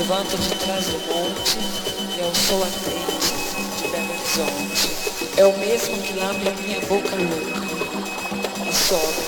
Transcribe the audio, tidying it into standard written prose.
levanta de trás do monte e ao sol ardente de Belo Horizonte. É o mesmo que lambe a minha boca louca e sobe